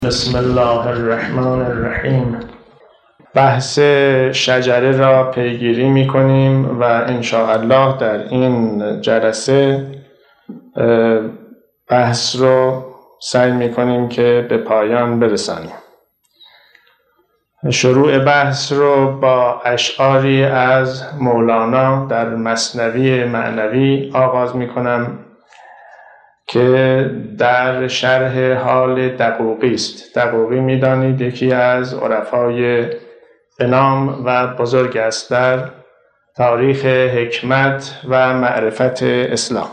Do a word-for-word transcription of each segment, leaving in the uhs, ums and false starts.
بسم الله الرحمن الرحیم. بحث شجره را پیگیری می کنیم و انشاءالله در این جلسه بحث رو سعی می کنیم که به پایان برسانیم. شروع بحث رو با اشعاری از مولانا در مثنوی معنوی آغاز می کنم که در شرح حال دقوقی است. دقوقی می‌دانید یکی از عرفای بنام و بزرگ است در تاریخ حکمت و معرفت اسلام.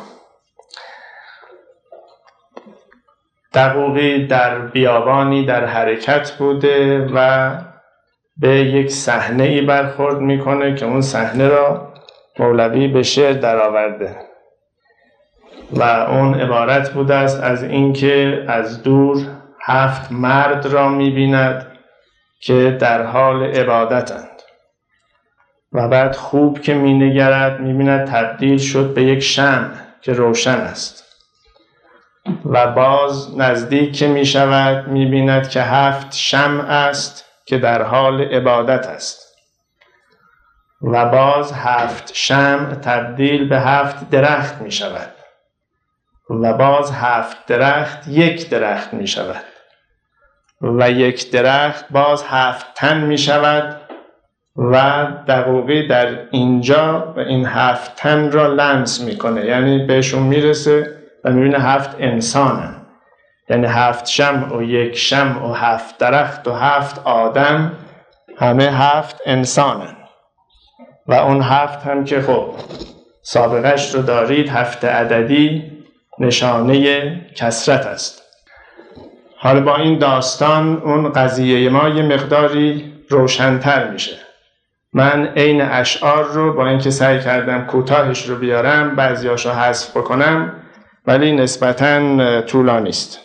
دقوقی در بیابانی در حرکت بوده و به یک صحنه‌ای برخورد می‌کنه که اون صحنه را مولوی به شعر درآورده و اون عبارت بوده است از اینکه از دور هفت مرد را می‌بیند که در حال عبادتند و بعد خوب که می‌نگرد می‌بیند تبدیل شد به یک شمع که روشن است و باز نزدیک که می‌شود می‌بیند که هفت شمع است که در حال عبادت است و باز هفت شمع تبدیل به هفت درخت می‌شود و باز هفت درخت یک درخت می شود و یک درخت باز هفت تن می شود و دقوقی در اینجا و این هفت تن را لمس می کنه، یعنی بهشون می رسه و می بینه هفت انسانن، یعنی هفت شمع و یک شمع و هفت درخت و هفت آدم همه هفت انسانن و اون هفت هم که خب سابقش رو دارید، هفت عددی نشانه کثرت است. حالا با این داستان اون قضیه ما یه مقداری روشن‌تر میشه. من عین اشعار رو با اینکه سعی کردم کوتاهش رو بیارم، بعضیاشو حذف بکنم، ولی نسبتاً طولانی است.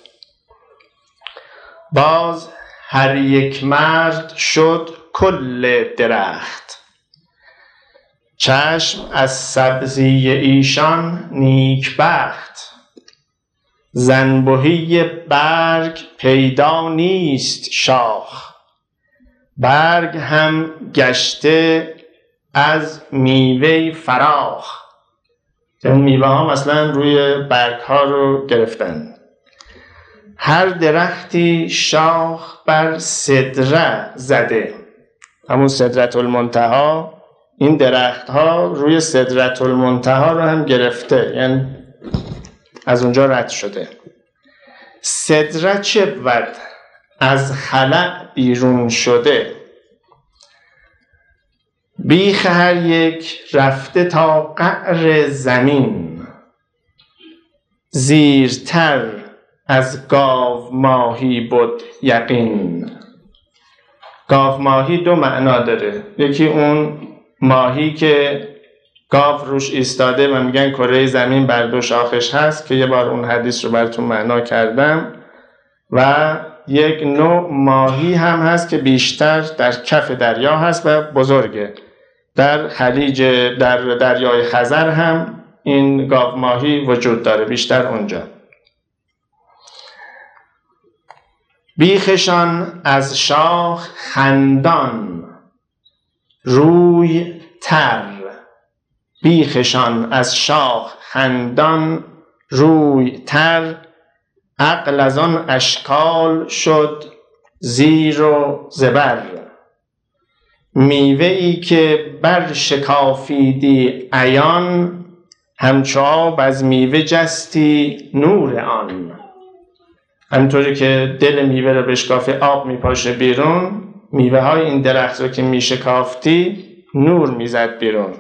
باز هر یک مرد شد کل درخت، چشم از سبزی ایشان نیک بخت. زنبهی برگ پیدا نیست شاخ، برگ هم گشته از میوه فراخ. این میوه ها مثلا روی برگ ها رو گرفتن. هر درختی شاخ بر سدره زده، همون سدرة المنتهی. این درخت ها روی سدرة المنتهی رو هم گرفته، یعنی از اونجا رد شده. سدره چه بود؟ از خلأ بیرون شده. بیخ هر یک رفته تا قعر زمین، زیرتر از گاو ماهی بود یقین. گاو ماهی دو معنا داره، یکی اون ماهی که گاو روش ایستاده و میگن کره زمین بر دو شاخش هست که یه بار اون حدیث رو براتون معنا کردم، و یک نوع ماهی هم هست که بیشتر در کف دریا هست و بزرگه. در خلیج در دریای خزر هم این گاو ماهی وجود داره، بیشتر اونجا. بیخشان از شاخ خندان روی تر، بیخشان از شاخ خندان روی تر. عقل از آن اشکال شد زیر و زبر، میوه ای که بر شکافیدی عیان. همچو آب از میوه جستی نور آن. همطوری که دل میوه رو بشکافی آب میپاشه بیرون، میوه های این درخت رو که میشکافتی نور میزد بیرون.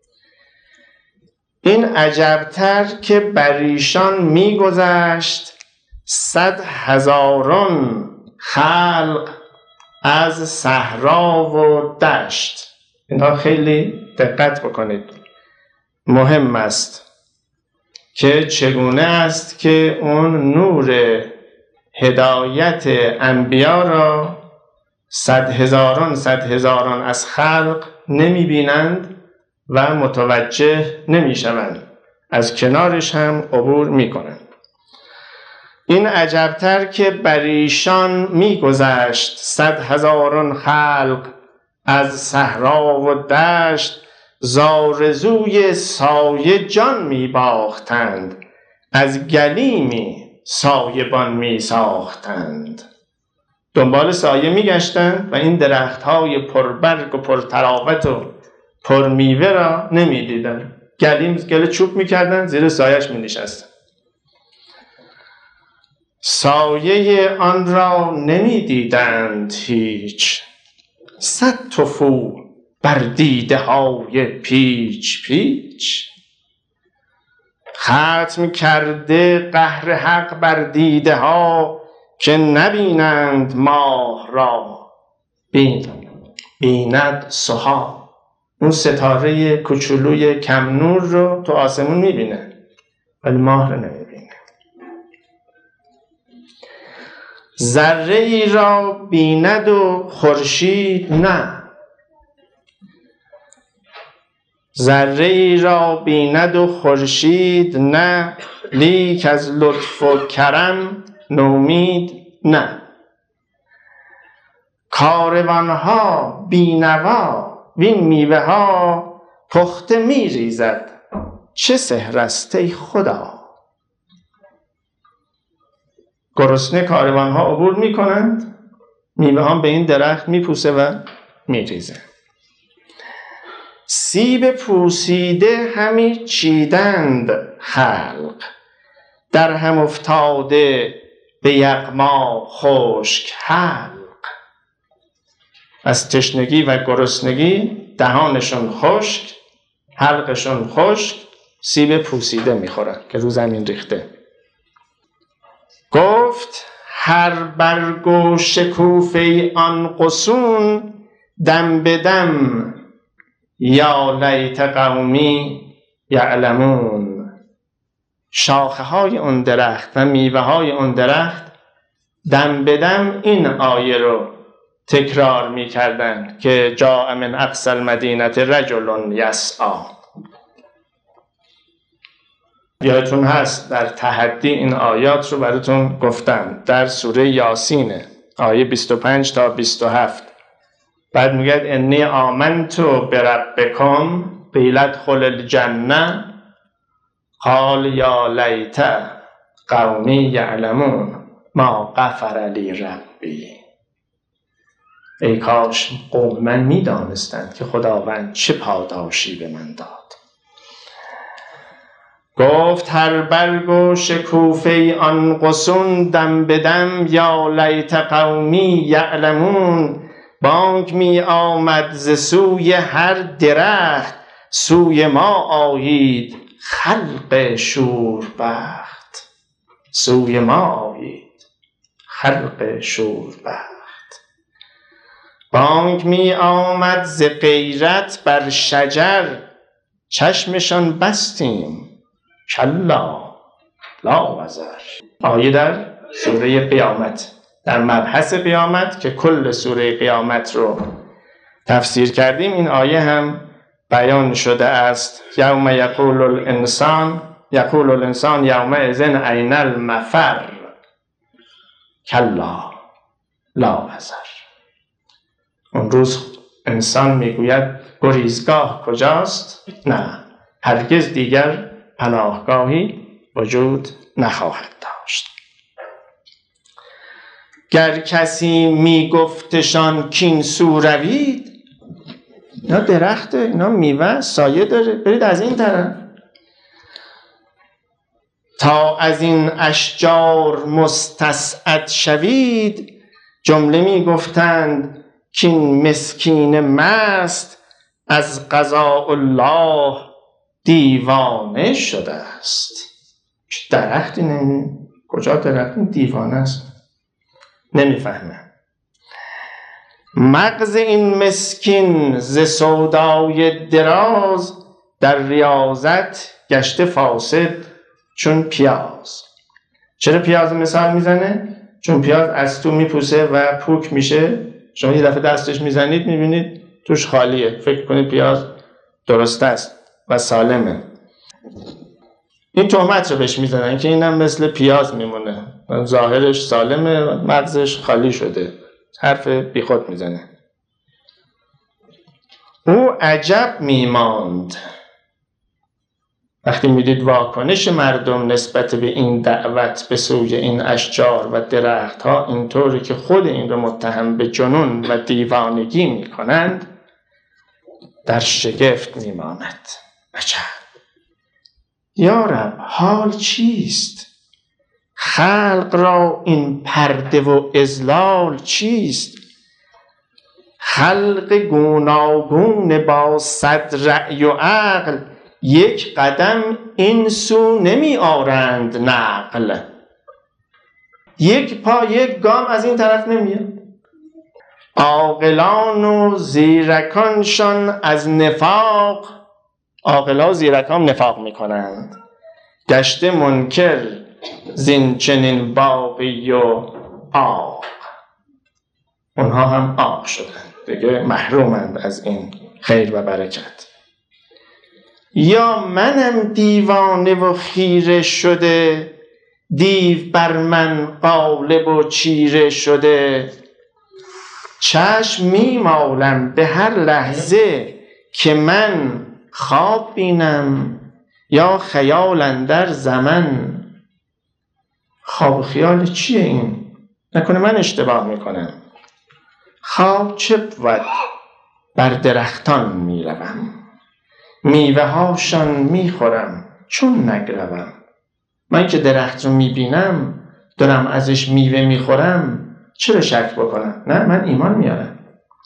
این عجبتر که بر ایشان میگذشت صد هزاران خلق از صحرا و دشت. اینا خیلی دقت بکنید، مهم است که چگونه است که اون نور هدایت انبیا را صد هزاران صد هزاران از خلق نمی بینند و متوجه نمی شوند، از کنارش هم عبور می کنند. این عجبتر که بر ایشان میگذشت صد هزاران خلق از صحرا و دشت، زآرزوی سایه جان میباختند، از گلیمی سایبان میساختند. دنبال سایه میگشتند و این درختهای پربرگ و پرتراوت و پرمیوه را نمیدیدند. گلیم گل چوب میکردن، زیر سایش مینشستند. سایه آن را نمیدیدند هیچ، صد تفو بر دیده های پیچ پیچ. ختم کرده قهر حق بر دیده ها، که نبینند ماه را بین بیند سها. اون ستاره کوچولوی کم نور رو تو آسمون میبینه ولی ماه رو نمیبینه. ذره ای را بیند و خورشید نه، ذره ای را بیند و خورشید نه، لیک از لطف و کرم نومید نه. کاروانها بینوا وین میوه ها، پخته میریزد چه سحر است ای خدا. گرسنه کاروانها عبور میکنند، میوه ها به این درخت میپوسه و میریزه. سیب پوسیده همی چیدند خلق، در هم افتاده به یغما خشک حلق. از تشنگی و گرسنگی دهانشون خشک، حلقشون خشک، سیب پوسیده میخورن که رو زمین ریخته. گفت هر برگ و شکوفه آن غصون، دم به دم یا لیت قومی یعلمون. شاخه های اون درخت و میوه های اون درخت دم به دم این آیه رو تکرار می کردن که جاء من اقصی المدینه رجل یسعی. یادتون هست در تحدی این آیات رو براتون گفتم، در سوره یاسین آیه بیست و پنج تا بیست و هفت. بعد میگه انی آمنت بربکم قیل ادخل الجنه قال یا لیت قومی یعلمون ما غفر لی ربی. ای کاش قوم من میدانستند که خداوند چه پاداشی به من داد. گفت هر برگ و شکوفه آن غصون، دم به دم یا لیت قومی یعلمون. بانگ می آمد ز سوی هر درخت، سوی ما آیید خلق شوربخت. سوی ما آیید خلق شوربخت. بانگ می آمد ز غیرت بر شجر، چشمشان بستیم کلا لا وزر. آیه در سوره قیامت، در مبحث قیامت که کل سوره قیامت رو تفسیر کردیم، این آیه هم بیان شده است. یوم یقول الانسان یقول الانسان یومئذ أین المفر کلا لا وزر. اون روز انسان میگوید گریزگاه کجاست؟ نه، هرگز دیگر پناهگاهی وجود نخواهد داشت. گر کسی میگفتشان کین سو روید، اینا درخته، اینا میوه سایه داره، برید از این طرف. تا از این اشجار مستسعد شوید، جمله میگفتند کین مسکین مست، از قضاء الله دیوانه شده است. درختی نمی کجا درختی دیوانه است، نمیفهمه. مغز این مسکین ز سودای دراز، در ریاضت گشته فاسد چون پیاز. چرا پیاز مثال میزنه؟ چون پیاز از تو میپوسه و پوک میشه، شما یه دفعه دستش میزنید میبینید توش خالیه، فکر کنید پیاز درست است و سالمه. این تهمت رو بهش میزنن که اینم مثل پیاز میمونه. ظاهرش سالمه، مغزش خالی شده، حرف بیخود میزنه. او عجب میماند وقتی میدید واکنش مردم نسبت به این دعوت به سوی این اشجار و درخت ها اینطوری که خود این رو متهم به جنون و دیوانگی میکنند، در شگفت میماند. عجب یا رب، حال چیست؟ خلق را این پرده و اذلال چیست؟ خلق گوناگون با صد رأی و عقل، یک قدم این سو نمی آرند نقل. یک پا یک گام از این طرف نمیاد. عاقلان و زیرکانشان از نفاق، عاقلا و زیرکان نفاق میکنند، گشته منکر زین چنین باقی و عاق. اونها هم عاق شدند، دیگه محرومند از این خیر و برکت. یا منم دیوانه و خیره شده، دیو بر من غالب و چیره شده. چشم میمالم به هر لحظه، که من خواب بینم یا خیال اندر زمن. خواب و خیال چیه این؟ نکنه من اشتباه میکنم. خواب چه بود؟ بر درختان میروم، میوه هاشان میخورم چون نگروم. من که درخت رو میبینم دارم ازش میوه میخورم، چرا شک بکنم؟ نه، من ایمان میارم.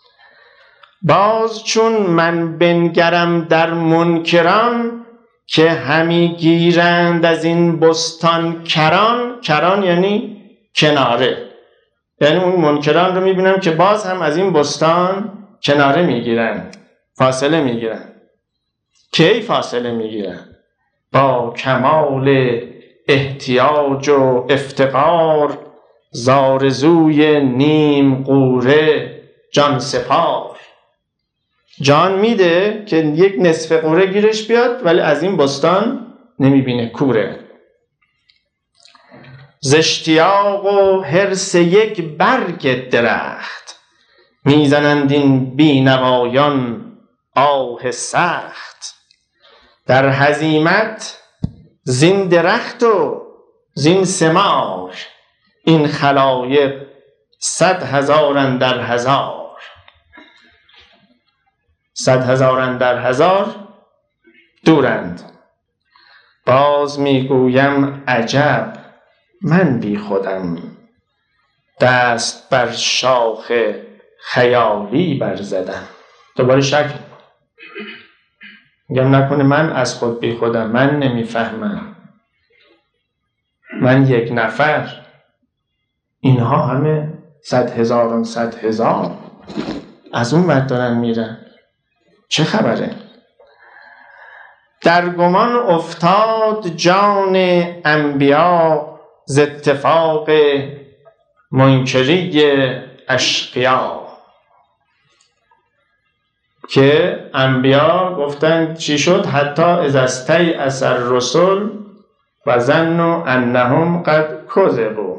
باز چون من بنگرم در منکران، که همی گیرند از این بستان کران. کران یعنی کناره، یعنی اون منکران رو میبینم که باز هم از این بستان کناره میگیرن، فاصله میگیرن. کی فاصله میگیرن؟ با کمال احتیاج و افتقار، زارزوی نیم قوره جان سپار. جان میده که یک نصف قوره گیرش بیاد، ولی از این بستان نمیبینه، کوره. ز اشتیاق و حرص یک برگ درخت، میزنند این بینوایان آه سخت. در هزیمت زین درخت و زین ثمار، این خلایق صد هزار اندر هزار. صد هزار اندر هزار دورند. باز میگویم عجب من بی خودم، دست بر شاخ خیالی برزدم. دوباره شک میگم نکنه من از خود بی خودم، من نمیفهمم، من یک نفر، اینها همه صد هزاران صد هزار از اون ور دارن میرن، چه خبره؟ در گمان افتاد جان انبیا، ز اتفاق منکری اشقیا. که انبیا گفتن چی شد؟ حتی اذ استیأس الرسل و ظنوا انهم قد کذبوا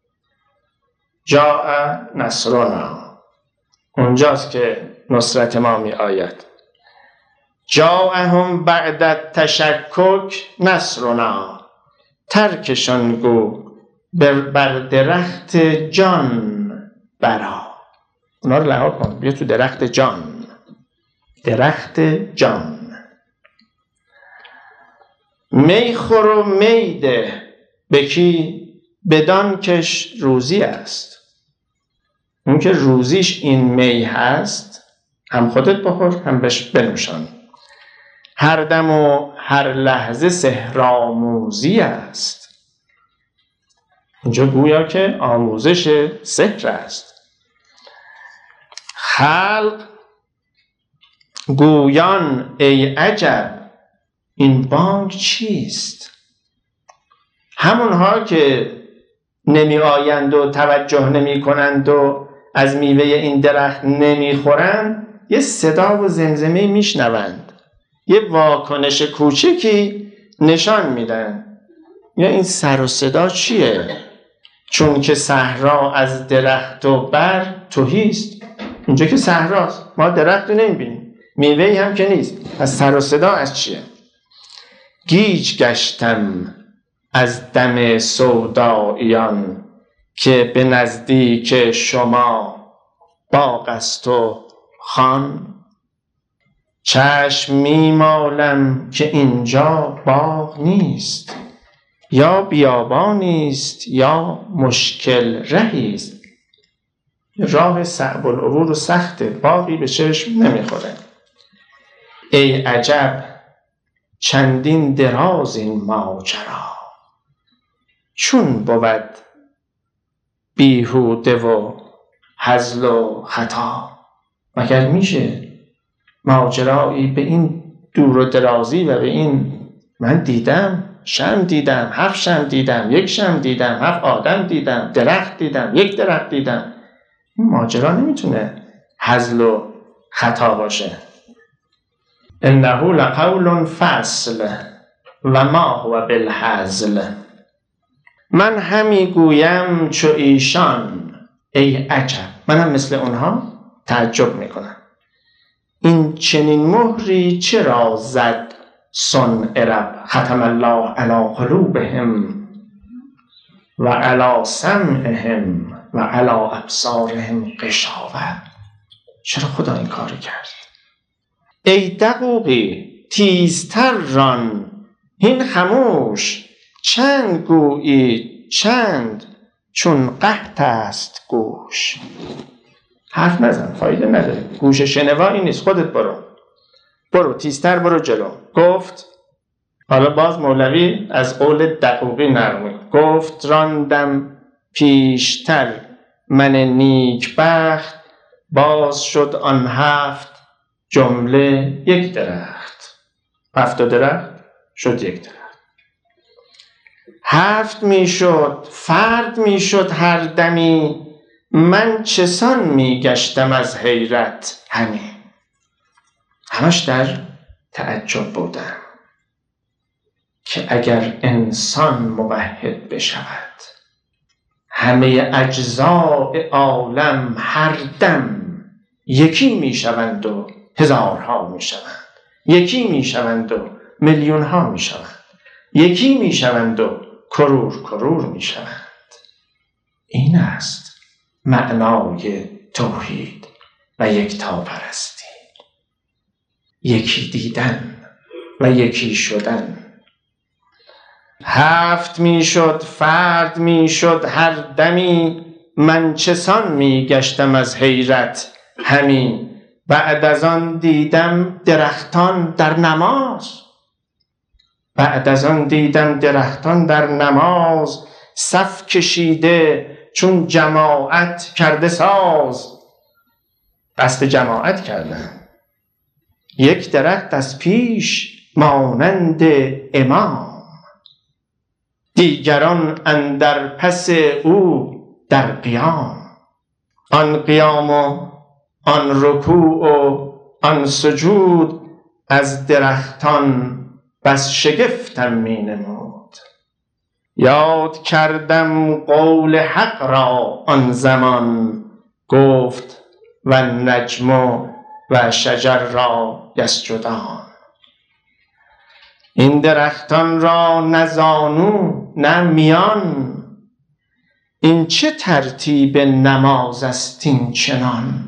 جاء نصرنا. اونجاست که نصرت ما می آید. جاءهم بعد التشکک نصرنا، ترکشان گو بر درخت جان برا. اونا رو لحاظ کن، بیا تو درخت جان، درخت جان. می خور و می ده به کی؟ بدان کش روزی است. اون که روزیش این می هست، هم خودت بخور هم بهش بنوشان. هر دم و هر لحظه سحرآموزی است. اینجا گویا که آموزش سحر است. خلق گویان ای عجب این بانگ چیست؟ همونها که نمی آیند و توجه نمی کنند و از میوه این درخت نمی خورند، یه صدا و زمزمه میشنوند، یه واکنش کوچکی نشان میدن. یا این سر و صدا چیه؟ چون که صحرا از درخت و بر تهیست. اینجا که صحراست، ما درخت رو نمیبینیم، میوه‌ای هم که نیست، از سر و صدا از چیه؟ گیج گشتم از دم سوداییان، که به نزدیک شما باغ است و خان. چشم میمالم که اینجا باغ نیست، یا بیابانی است یا مشکل رهی است. راه صعب العبور و سخته، باغی به چشم نمیخوره. ای عجب چندین دراز این ماجرا، چون بود بیهوده و هزل و خطا. مگر میشه ماجرایی به این دور و درازی و به این، من دیدم شم دیدم، هفت شم دیدم، یک شم دیدم، هفت آدم دیدم، درخت دیدم، یک درخت دیدم. این ماجرا نمیتونه هزل و خطا باشه. انه لقول فصل و ما هو بالهزل. من همی گویم چو ایشان ای عجب. منم مثل اونها تعجب میکنم. این چنین مهری چرا زد صنع رب؟ ختم الله علی قلوبهم و علی سمعهم و علی ابصارهم غشاوه. چرا خدا این کاری کرد؟ ای دقوقی تیزتر ران، هین خموش چند گویی چند، چون قحط است گوش. حرف نزن، فایده نداره، گوش شنوایی نیست، خودت برو برو تیزتر برو جلو. گفت، حالا باز مولوی از قول دقوقی نرمی، گفت راندم پیشتر من نیک بخت، باز شد آن هفت جمله یک درخت. هفت درخت شد یک درخت. هفت می شد فرد می شد هر دمی، من چسان می گشتم از حیرت همی. همش در تعجب بودم که اگر انسان موحد بشود، همه اجزاء عالم هر دم یکی می شوند و هزارها می شوند، یکی می شوند و میلیون ها می شوند، یکی می شوند و کرور کرور می شوند. این است معنای توحید و یکتاپرستی. یکی دیدن و یکی شدن. هفت می شد فرد می شد هر دمی، من چسان می گشتم از حیرت همی. بعد از آن دیدم درختان در نماز، بعد از آن دیدم درختان در نماز، صف کشیده چون جماعت کرده ساز. قصد جماعت کردن. یک درخت از پیش مانند امام، دیگران اندر پس او در قیام. آن قیام و آن رکوع و آن سجود، از درختان بس شگفتم می نمود. یاد کردم قول حق را آن زمان، گفت و نجم و شجر را یسجدان. این درختان را نه زانو نه میان، این چه ترتیب نماز است این چنان.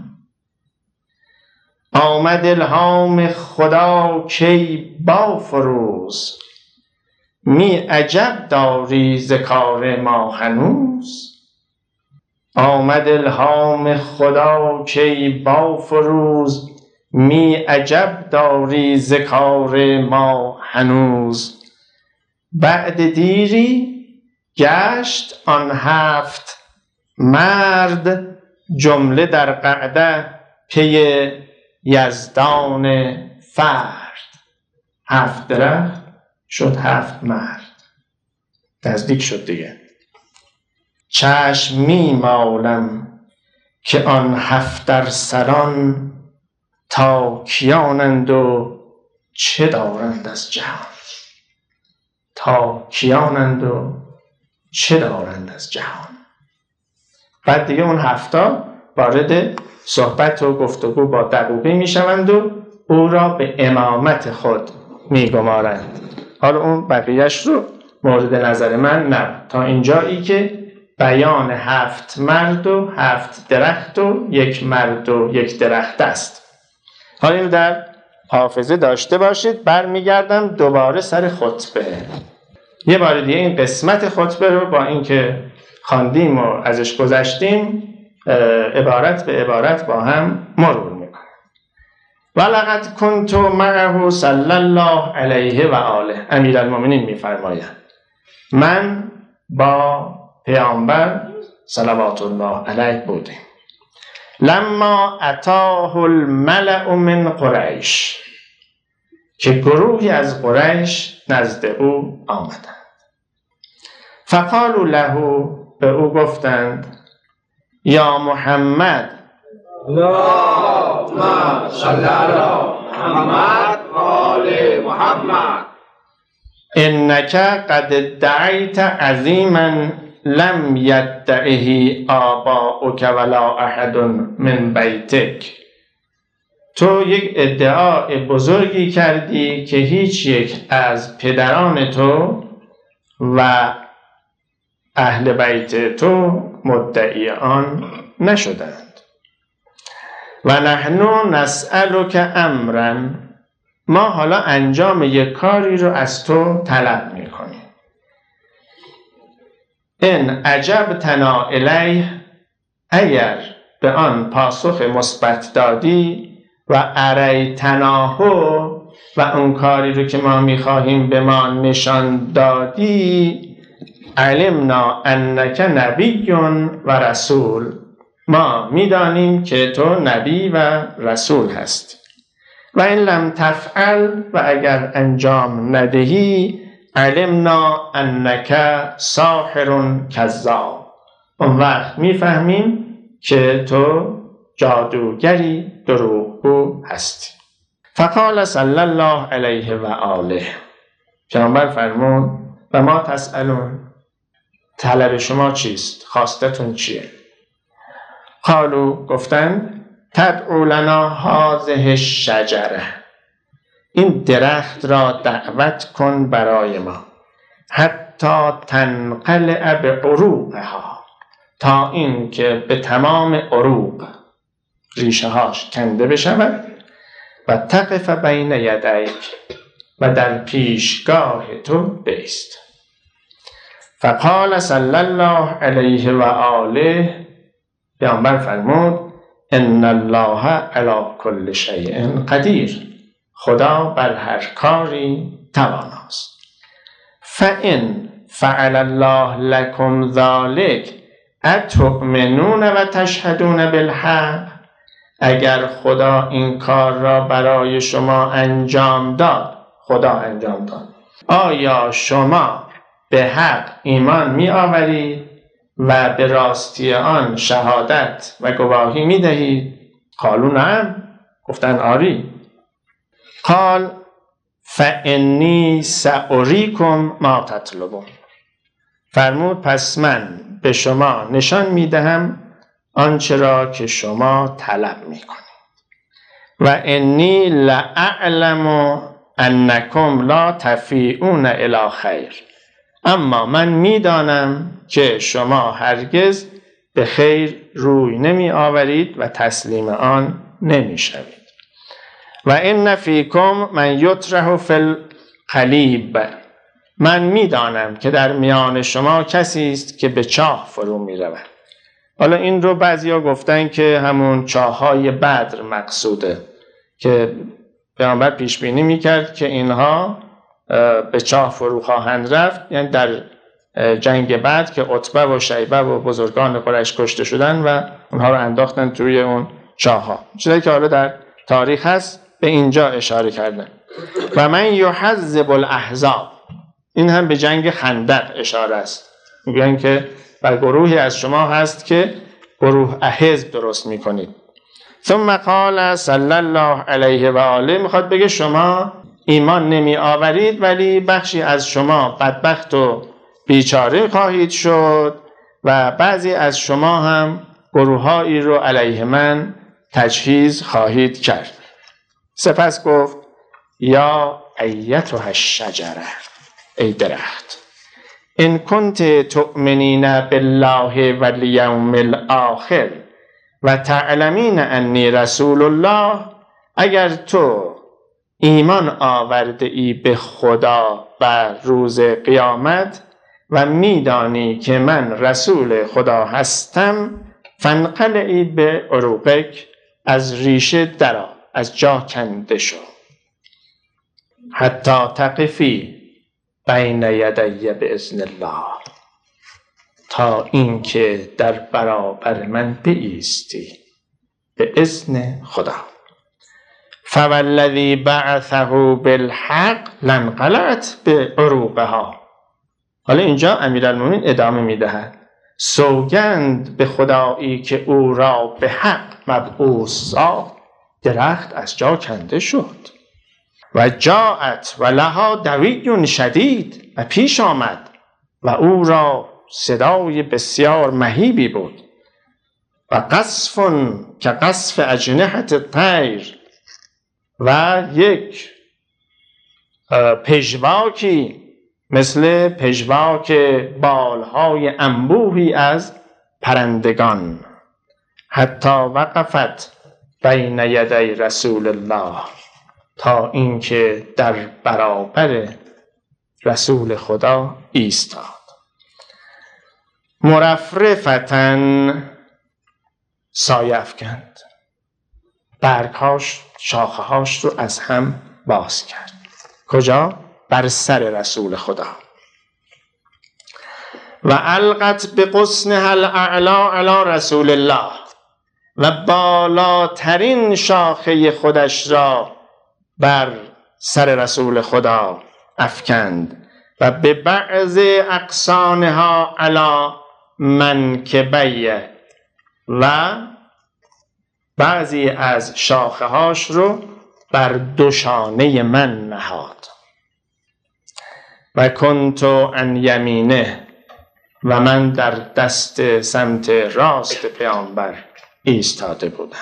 آمد الهام خدا کی با فروز، می عجب داری ز کار ما هنوز. آمد الهام خدا کی با فروز، می عجب داری ز کار ما هنوز. بعد دیری گشت آن هفت مرد، جمله در قعده پی یزدان فرد. هفت درخت شد هفت مرد، نزدیک شد دیگه. چشم می مالم که آن هفت در سران، تا کیانند و چه دارند از جهان. تا کیانند و چه دارند از جهان. بعد دیگه اون هفتا وارد صحبت و گفتگو با دقوقی میشوند و او را به امامت خود میگمارند. حالا اون بقیهش رو مورد نظر من نه، تا اینجایی که بیان هفت مرد و هفت درخت و یک مرد و یک درخت است. حالا اینو در حافظه داشته باشید. برمیگردم دوباره سر خطبه. یه بار دیگه این قسمت خطبه رو با اینکه خواندیم و ازش گذشتیم عبارت به عبارت با هم مرور میکنیم. ولقد کنت معه صلی الله علیه و آله. امیرالمومنین میفرمایند من با پیامبر صلوات الله علیه بودیم. لما اتاه الملأ من قریش، که گروهی از قریش نزد او آمدند. فقالوا له، به او گفتند یا محمد، اللهم صل علی محمد و آل محمد، انک قد ادعیت عظیما لم یدعه آباؤک ولا احد من بیتک. تو یک ادعای بزرگی کردی که هیچ یک از پدران تو و اهل بیت تو مدعی آن نشدند. و نحن نسألک امرا، ما حالا انجام یک کاری رو از تو طلب میکنیم. ان عجبتنا الیه، اگر به آن پاسخ مثبت دادی، و اریتناه، و اون کاری رو که ما میخواهیم به ما نشان دادی، علمنا انک نبی و رسول، ما میدانیم که تو نبی و رسول هستی. و این لم تفعل، و اگر انجام ندهی، علمنا انک ساحر کذاب، اون وقت میفهمیم که تو جادوگری دروغگو هستی. فقال صلی الله علیه و آله، پیامبر فرمود و ما تسألون، طلب شما چیست؟ خواستتون چیه؟ قالوا، گفتند تدعو لنا هذه الشجره، این درخت را دعوت کن برای ما، حتی تنقلع بعروقها، تا این که به تمام عروق ریشه هاش کنده بشود، و تقف بین یدیک، و در پیشگاه تو بایست. فقال صلی الله علیه و آله، پیامبر فرمود ان الله علی کل شیء قدیر، خدا بر هر کاری تواناست. فان فعل الله لكم ذلك اتؤمنون و تشهدون بالحق، اگر خدا این کار را برای شما انجام داد، خدا انجام داد، آیا شما به حق ایمان می آورید و به راستی آن شهادت و گواهی می دهید؟ قالوا نعم، گفتن آری. قال فانی سأریکم ما تطلبون، فرمود پس من به شما نشان می دهم آنچه را که شما طلب می کنید. و انی لأعلم انکم لا تفیئون الی خیر، اما من می دانم که شما هرگز به خیر روی نمی آورید و تسلیم آن نمی شوید. و ان فیکم من یطرح فی القلیب، من می دانم که در میان شما کسی است که به چاه فرو می رود. حالا این رو بعضیا گفتن که همون چاه‌های بدر مقصوده، که پیامبر پیش بینی میکرد که اینها به چاه فرو خواهند رفت، یعنی در جنگ بدر که عتبه و شیبه و بزرگان قریش کشته شدن و اونها رو انداختن توی اون چاه‌ها، چیزی که حالا در تاریخ هست به اینجا اشاره کردن. و من یحذب الاحزاب، این هم به جنگ خندق اشاره است، میگن که و گروهی از شما هست که گروه حزب درست میکنید. ثم قال صلی الله علیه و آله، میخواد بگه شما ایمان نمی آورید ولی بخشی از شما بدبخت و بیچاره خواهید شد و بعضی از شما هم گروه‌هایی رو علیه من تجهیز خواهید کرد. سپس گفت یا ایتها الشجره، ای درخت، ان کنت تؤمنین بالله والیوم الاخر و تعلمین انی رسول الله، اگر تو ایمان آورده ای به خدا و روز قیامت و میدانی که من رسول خدا هستم، فانقلعی به عروقک، از ریشه درآ، از جا کنده شو، حتی تقفی بین یدی باذن الله، تا اینکه در برابر من بایستی به اذن خدا. فوالذی بعثه بالحق لانقلعت بعروقها. حالا اینجا امیرالمومنین ادامه میدهد سوگند به خدایی که او را به حق مبعوث ساخت، درخت از جا کنده شد. و جاءت و لها دوی شدید، و پیش آمد و او را صدای بسیار مهیبی بود. و قصف که قصف اجنحة الطیر، و یک پژواکی مثل پژواک بالهای انبوهی از پرندگان. حتی وقفت بین یدی رسول الله، تا اینکه در برابر رسول خدا ایستاد. مرفرفتن، سایه افکند، برگهاش شاخه‌هاش رو از هم باز کرد. کجا؟ بر سر رسول خدا. و القت به غصنها الاعلی علی رسول الله، و بالاترین شاخه خودش را بر سر رسول خدا افکند. و به بعض اقصانها علی منکبی، و بعضی از شاخه هاش رو بر دوشانه من نهاد. و کنت عن یمینه، و من در دست سمت راست پیامبر ایستاده بودم.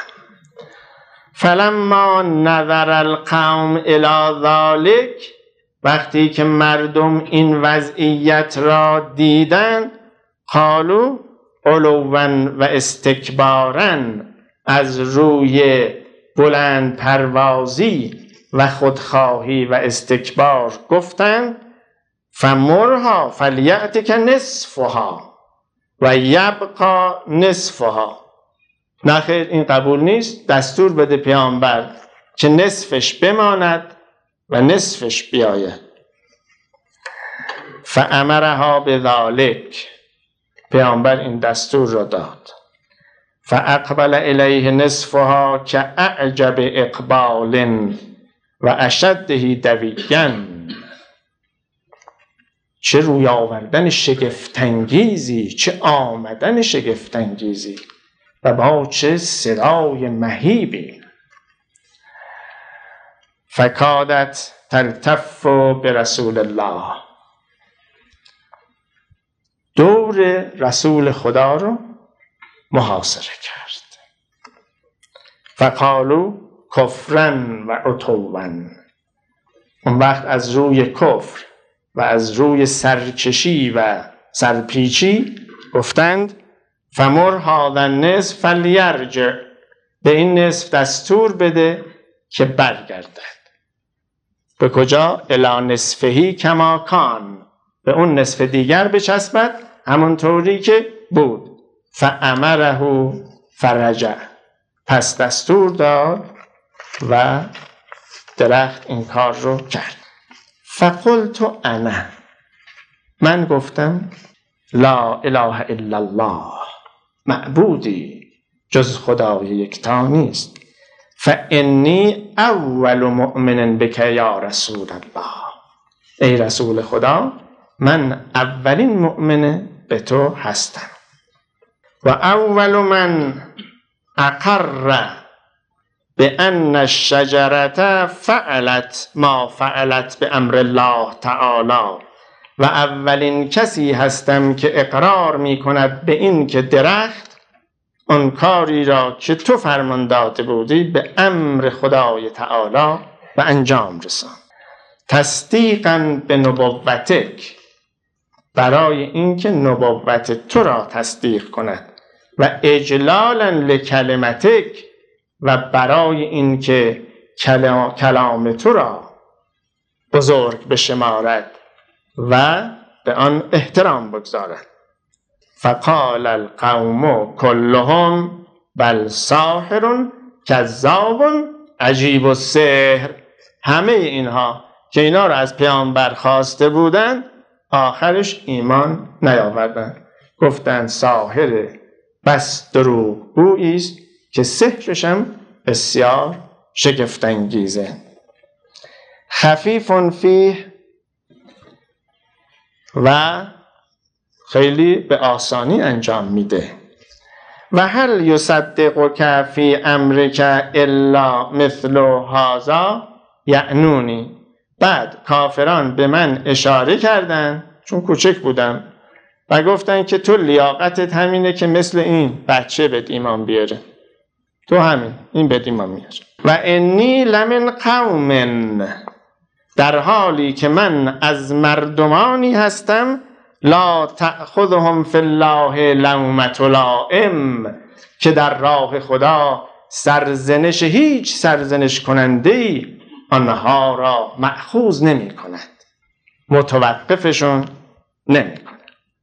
فلما نظر القوم الی ذلک، وقتی که مردم این وضعیت را دیدند، قالوا علوا و استکبارا، از روی بلند پروازی و خودخواهی و استکبار گفتند فمرها فلیأتک نصفها و یبقى نصفها. نه خیر، این قبول نیست. دستور بده پیامبر که نصفش بماند و نصفش بیاید. فامرها بذلک، پیامبر این دستور را داد. فاقبل الیه نصفها که اعجب اقبال و اشده دویا. چه روی آوردن شگفت‌انگیزی، چه آمدن شگفت‌انگیزی، و با چه صدای مهیبی. فکادت تلتف برسول الله، دور رسول خدا رو محاصره کرد. فقالوا کفرا و عتوا، اون وقت از روی کفر و از روی سرکشی و سرپیچی گفتند فمر هذا النصف فلیرجع، به این نصف دستور بده که برگردد. به کجا؟ الی نصفهی کما کان، به اون نصف دیگر بچسبد همونطوری که بود. فامره فرجع، پس دستور داد و درخت این کار رو کرد. فقلت انا، من گفتم لا اله الا الله، معبودی جز خدای یکتا نیست. فانی اول مؤمن بک یا رسول الله، ای رسول خدا من اولین مؤمن به تو هستم. و اول من اقر بان الشجرة فعلت ما فعلت بامر الله تعالی، و اولین کسی هستم که اقرار می کند به این که درخت آن کاری را که تو فرمان داده بودی به امر خدای تعالی و انجام رسان. تصدیقاً به نبوتک، برای اینکه نبوت تو را تصدیق کند، و اجلالاً لکلمتک، و برای اینکه کلام, کلام تو را بزرگ بشمارد و به آن احترام بگذارد. فقال القوم كلهم بل ساحر کذاب عجیب السحر. همه اینها که اینا را از پیامبر خواسته بودند آخرش ایمان نیاوردند، گفتند ساحر بس دروغگویی است که سحرش هم بسیار شگفت انگیزه. خفیف فیه، و خیلی به آسانی انجام میده. و هل یصدقک فی امرک الا مثل هذا یعنونی. بعد کافران به من اشاره کردن، چون کوچک بودم، و گفتن که تو لیاقتت همینه که مثل این بچه بهت ایمان بیاره، تو همین این بهت ایمان میاره. و انی لمن قوم، در حالی که من از مردمانی هستم، لا تأخذهم فی الله لومة لائم، که در راه خدا سرزنش هیچ سرزنش کننده‌ای آنها را مأخوذ نمی کند، متوقفشون نمی کند.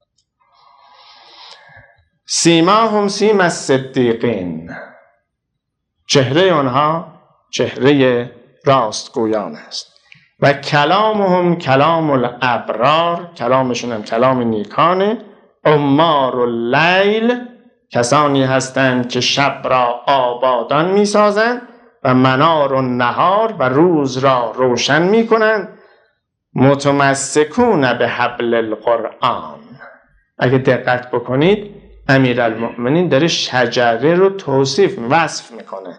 سیماهم سیم الصدیقین، چهره آنها چهره راستگویان است. و کلامهم کلام الابرار، کلامشون هم کلام نیکانه. عمار اللیل، کسانی هستند که شب را آبادان می سازند و منار النهار، و روز را روشن می کنند. متمسکون به حبل القرآن. اگه دقت بکنید امیرالمؤمنین داره شجره رو توصیف وصف میکنه.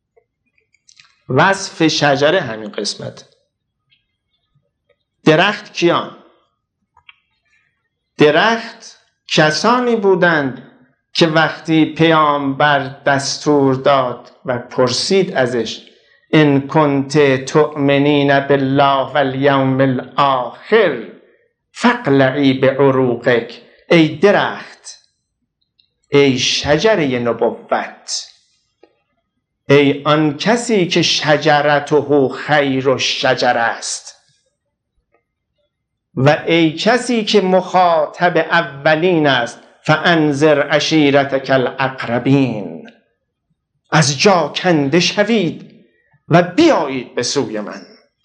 وصف شجره همین قسمت. درخت کیان؟ درخت کسانی بودند که وقتی پیامبر دستور داد و پرسید ازش ان کنت تؤمنین بالله والیوم الاخر فاقلعی بعروقک، ای درخت، ای شجره نبوت، ای آن کسی که شجرته خیر الشجر است، و ای کسی که مخاطب اولین است، فانذر عشیرتک الاقربین، از جا کنده شوید و بیایید به سوی من.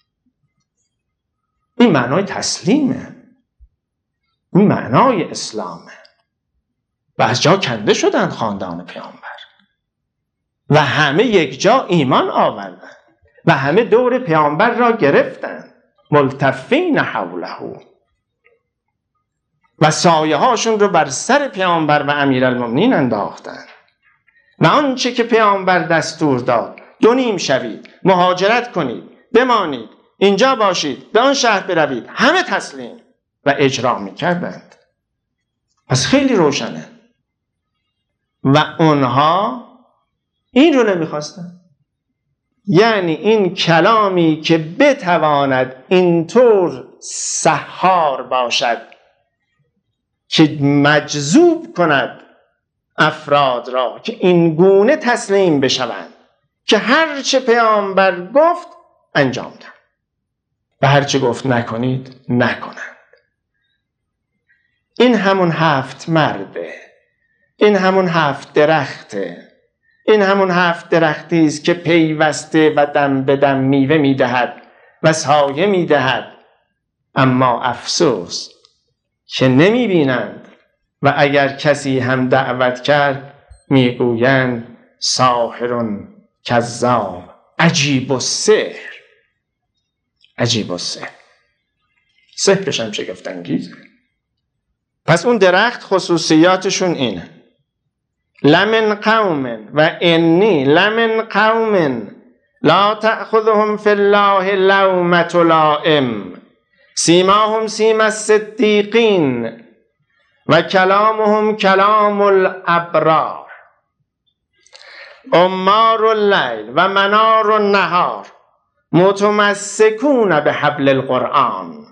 این معنای تسلیمه، این معنای اسلامه. و از جا کنده شدند خاندان پیامبر و همه یک جا ایمان آوردند و همه دور پیامبر را گرفتند، ملتفین حوله، و سایه هاشون رو بر سر پیامبر و امیرالمؤمنین انداختند. و آنچه که پیامبر دستور داد، دو نیم شوید، مهاجرت کنید، بمانید، اینجا باشید، به آن شهر بروید، همه تسلیم و اجرا می‌کردند. پس خیلی روشنه. و اونها این رو نمیخواستن. یعنی این کلامی که بتواند اینطور سحار باشد که مجذوب کند افراد را که این گونه تسلیم بشوند که هر چه پیامبر گفت انجام دهند و هر چه گفت نکنید نکنند. این همون هفت مرده، این همون هفت درخته، این همون هفت درختی است که پیوسته و دم به دم میوه میدهد و سایه میدهد، اما افسوس که نمیبینند. و اگر کسی هم دعوت کرد میگویند ساحر کذاب عجیب السحر. عجیب السحر، سحرش هم شگفت انگیزه. پس اون درخت خصوصیاتشون اینه: لمن قوم و انی لمن قوم لا تأخذهم فی الله لومة لائم. سیماهم سیم الصدیقین و کلامهم کلام الابرار عمار اللیل و منار النهار متمسکون بحبل القرآن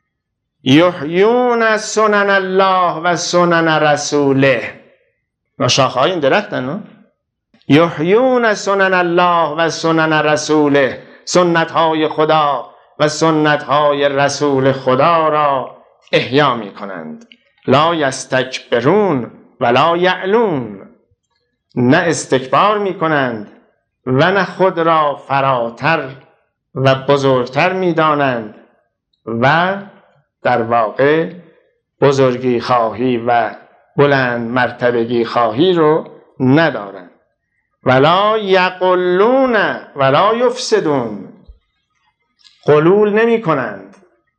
یحیون سنن الله و سنن رسوله. و شاخه‌های این درختن یحیون سنن الله و سنن رسوله، سنت های خدا و سنت های رسول خدا را احیا می کنند. لا یستکبرون ولا یعلون، نه استکبار می کنند و نه خود را فراتر و بزرگتر می دانند و در واقع بزرگی خواهی و بلند مرتبگی خواهی رو ندارند. ولا یقلون ولا یفسدون، غلول نمی کنند،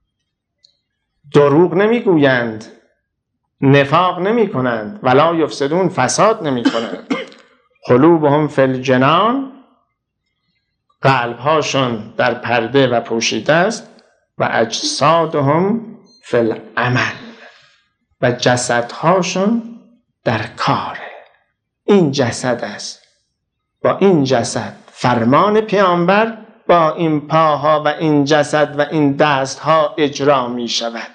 دروغ نمی گویند، نفاق نمی کنند. ولا یفسدون، فساد نمی کنند. قلوبهم فی الجنان، قلبهاشون در پرده و پوشیده است. و اجسادهم فی العمل، و جسدهاشون در کاره. این جسد است، با این جسد فرمان پیامبر با این پاها و این جسد و این دستها اجرا می شود.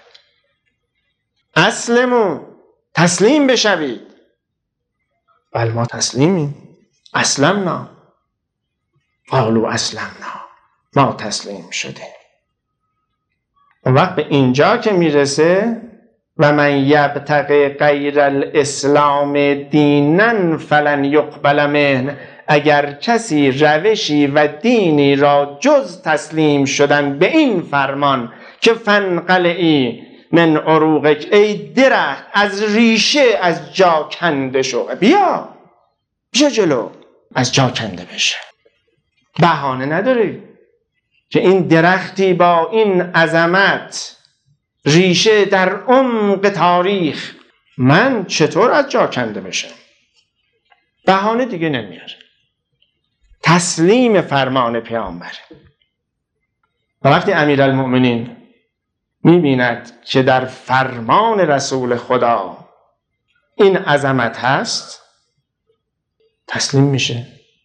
اسلمون، تسلیم بشوید. بل ما تسلیمیم. اسلمنا، قالوا اسلمنا، ما تسلیم شده. اون وقت به اینجا که میرسه و من یبتغی غیر الاسلام دینا فلن یقبل منه، اگر کسی روشی و دینی را جز تسلیم شدن به این فرمان که فنقلعی من عروقک، ای درخت از ریشه از جا کنده شو، بیا بیا جلو از جا کنده بشه. بهانه نداری که این درختی با این عظمت ریشه در عمق تاریخ، من چطور از جا کنده بشم؟ بهانه دیگه نمیاره. تسلیم فرمان پیامبر. و وقتی امیرالمؤمنین میبیند که در فرمان رسول خدا این عظمت هست، تسلیم میشه.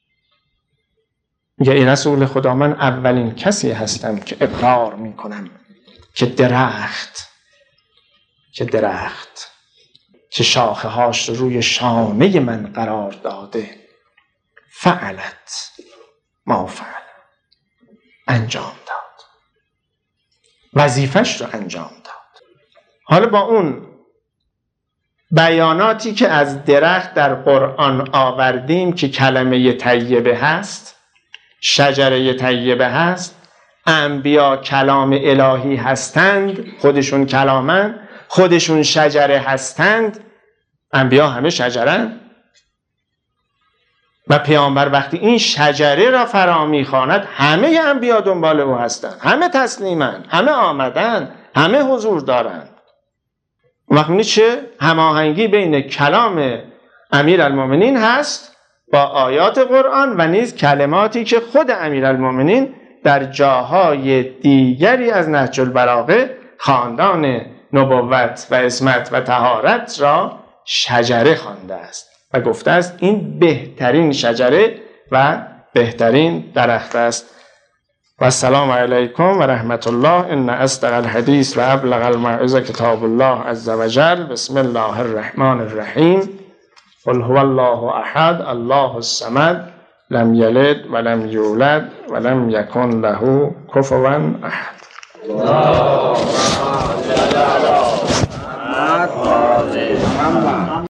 میگه ای رسول خدا، من اولین کسی هستم که اقرار میکنم که درخت که درخت که شاخه هاش رو روی شانه من قرار داده، فعلت ما فعل، انجام داد، وظیفش رو انجام داد. حالا با اون بیاناتی که از درخت در قرآن آوردیم که کلمه طیبه هست، شجره طیبه هست، انبیا کلام الهی هستند، خودشون کلامن، خودشون شجره هستند. انبیا همه شجرن و پیامبر وقتی این شجره را فرا میخواند، همه انبیا دنبال او هستند، همه تسلیمن، همه آمدن، همه حضور دارند. وقتی چه هماهنگی بین کلام امیرالمؤمنین هست با آیات قرآن و نیز کلماتی که خود امیرالمؤمنین در جاهای دیگری از نهج البلاغه خاندان نبوت و عصمت و طهارت را شجره خوانده است و گفته است این بهترین شجره و بهترین درخت است. و السلام علیکم و رحمت الله. ان اصدق الحدیث و ابلغ الموعظه کتاب الله عز وجل. بسم الله الرحمن الرحیم. قل هو الله احد الله الصمد لم یلد ولم یولد ولم یکن له کفوا احد.